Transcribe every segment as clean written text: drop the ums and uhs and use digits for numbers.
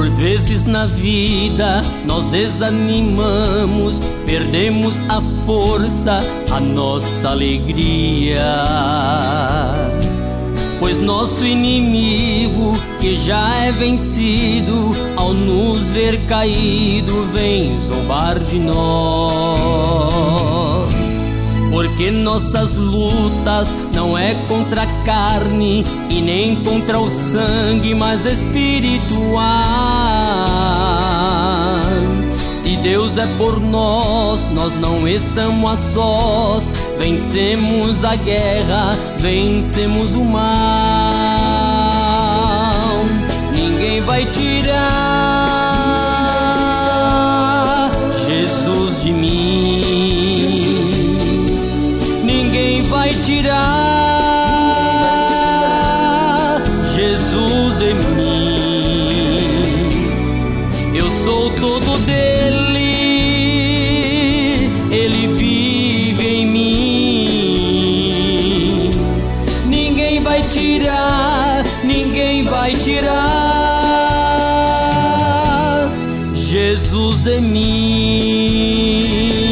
Por vezes na vida nós desanimamos, perdemos a força, a nossa alegria. Pois nosso inimigo, que já é vencido, ao nos ver caído, vem zombar de nós. Porque nossas lutas não é contra a carne e nem contra o sangue, mas espiritual. Se Deus é por nós, nós não estamos a sós. Vencemos a guerra, vencemos o mal. Ninguém vai tirar Jesus de mim. Ninguém vai tirar Jesus de mim. Eu sou todo dele, ele vive em mim. Ninguém vai tirar Jesus de mim.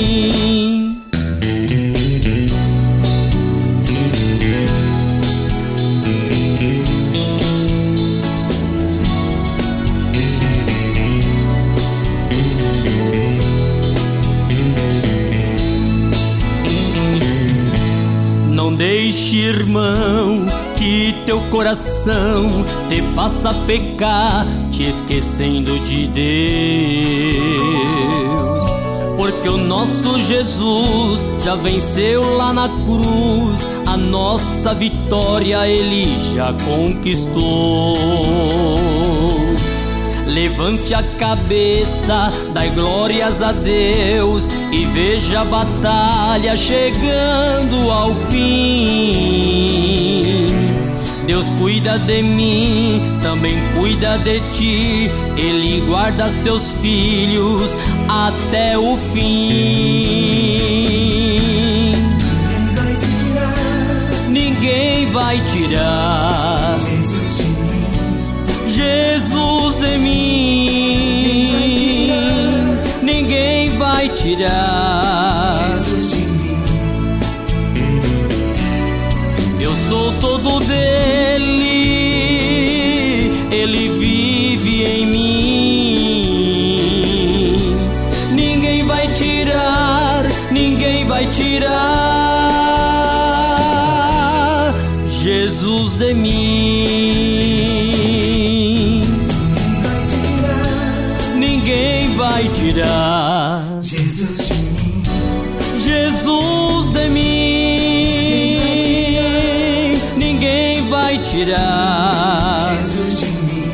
Não deixe, irmão, que teu coração te faça pecar, te esquecendo de Deus. Porque o nosso Jesus já venceu lá na cruz, a nossa vitória ele já conquistou. Levante a cabeça, dai glórias a Deus e veja a batalha chegando ao fim. Deus cuida de mim, também cuida de ti, ele guarda seus filhos até o fim. Ninguém vai tirar Jesus em mim. Ninguém vai tirar. Eu sou todo dele, ele vive em mim. Ninguém vai tirar Jesus de mim. Ninguém vai tirar Jesus de mim. Jesus de mim. Ninguém vai tirar Jesus de mim.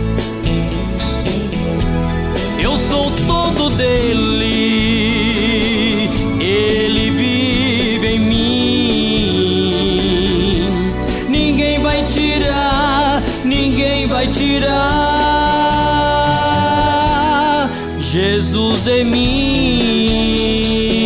Eu sou todo dele, ele vive em mim. Ninguém vai tirar Jesus de mim.